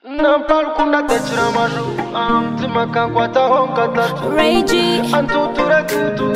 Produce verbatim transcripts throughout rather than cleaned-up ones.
Nampal kunda techira maju am timaka kwata honka tatu Ragey antutura tutu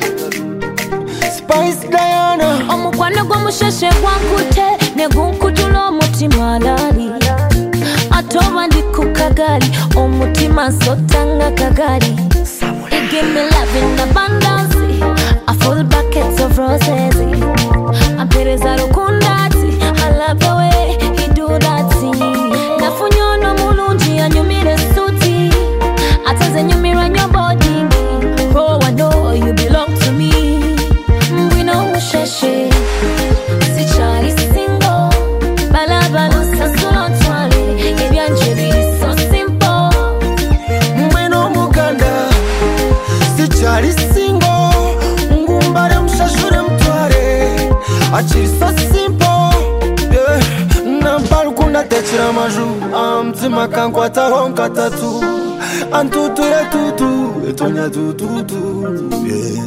Spice Diana omukwano gw'omusheshe gwankute ne gunkutula omutima alali atoba ndi ku kagali omutima nsotanga kagali. You give me love in abundance, a full bucket of roses. Ampereza rukundati, I love the way he do that thing. Nafunyono mulungi anyumire suti, ataze nyumira nyobodi. Oh, I know you belong to me. We know musheshe, si chari single. Balabalo sasulo twale, ebyanje biri so simple. Mweno muganda si chari single. Ngumbare mshashure mtware achiri so simple. Yeah. Nampal kunda techira maju am timaka kwata honka tatu antutura tutu etonya tutu. Yeah.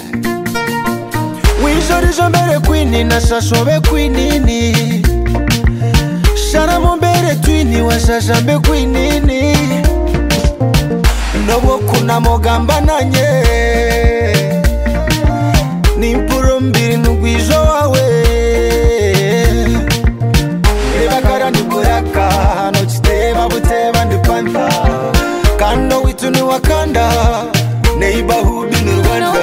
Wishori jambere kwini na shashobe kwinini Shara mombere twini wa shashambe kwinini Nobo kuna mogamba nanye Nimpuro mbiri nugwijo wawe Nebakara nukuraka No chiteba buteba ndipanta Kando witu ni wakanda Neiba hubi ni Rwanda.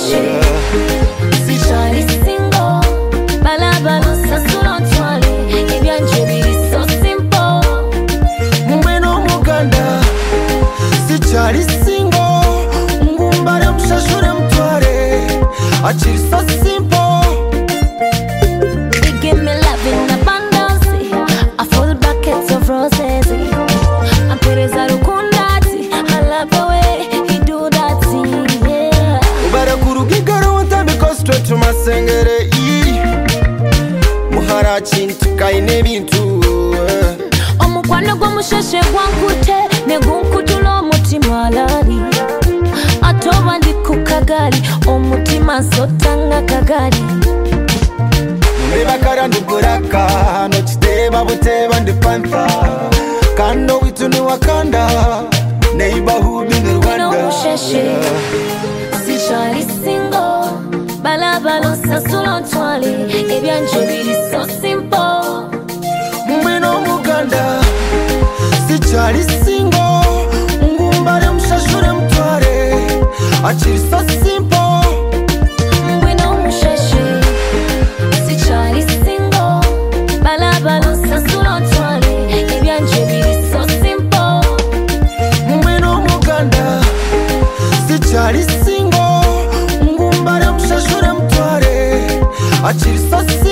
Chari single, balabalo sasulo twale, ebyanje biri so simple. Mweno muganda si chari single. Ngumbare mshashure mtware achiri so simple. You give me love in abundance, a full bucket of roses. Ampereza rukundati, I love the way he do that thing, yeah. Ubara kurugigaro wantambiko straight to masengere i Muhara chintu kaine bintu Omukwano gw'omusheshe gwankute ne gunkutula omutima alali atoba ndi ku kagali omutima nsotanga kagali. Nebakara ndukuraka No chiteba buteba ndipanta Kando witu ni wakanda Neiba hubi ni Rwanda. Musheshe si chari single, balabalo sasulo twale, ebyanje biri so simple. Mweno muganda si chari single. Ngumbare mshashure mtware achiri so simple. Mweno musheshe si chari single, balabalo sasulo twale, ebyanje biri so simple. Mweno muganda si chari single. Ngumbare mshashure mtware achiri so simple.